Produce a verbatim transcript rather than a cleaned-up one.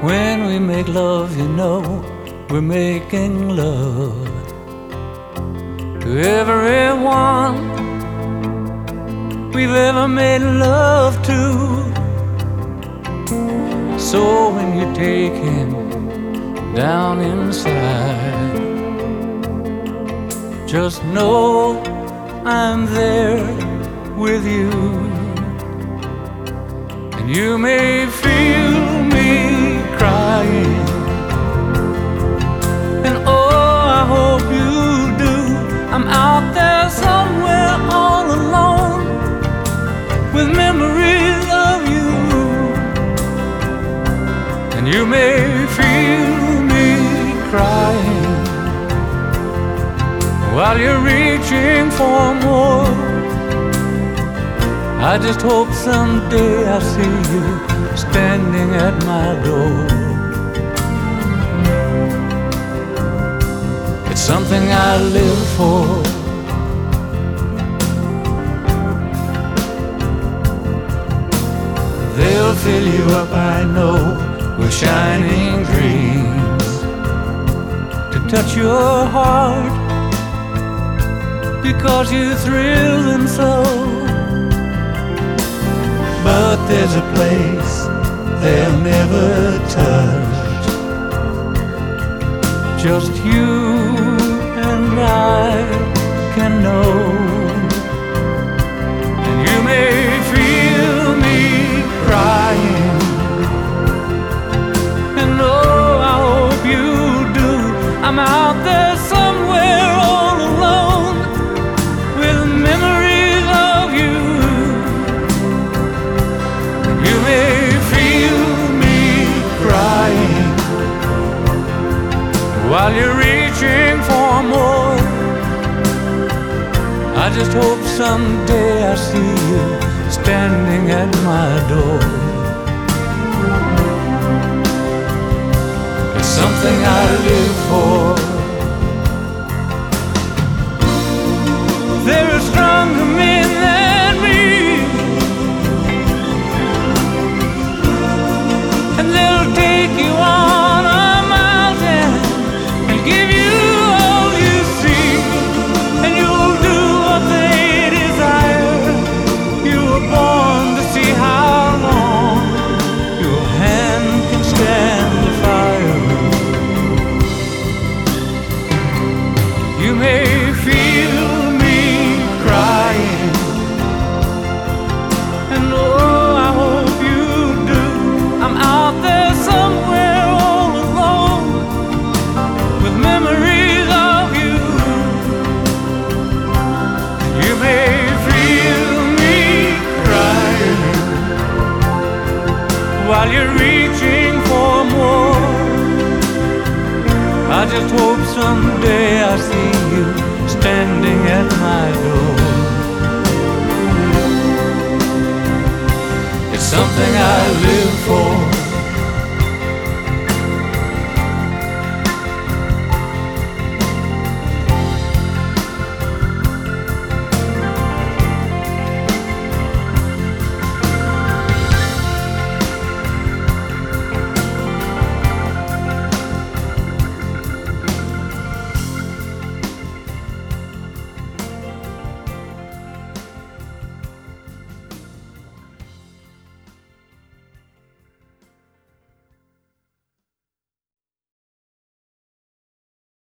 When we make love, you know, we're making love to everyone we've ever made love to. So when you take him down inside, just know I'm there with you. And you may feel me crying, and oh, I hope you do. I'm out there somewhere all alone with memories of you. And you may feel me crying while you're reaching for more. I just hope someday I see you standing at my door. It's something I live for. They'll fill you up, I know, with shining dreams to touch your heart, because you thrill them so. But there's a place they'll never touch, just you and I can know. And you may feel me crying, and oh, I hope you do. I'm out there somewhere all alone with memories of you. You may feel me crying while you're reaching for more. I just hope someday I see you standing at my door. It's something I live for. There are stronger men than me, and they'll take you on a mountain and give you all you see, and you'll do what they desire. You were born to see how long your hand can stand the fire. You may feel me crying, and oh, I hope you do. I'm out there somewhere all alone with memories of you. You may feel me crying while you're reaching for more. I just hope someday I see you standing at my door. It's something I live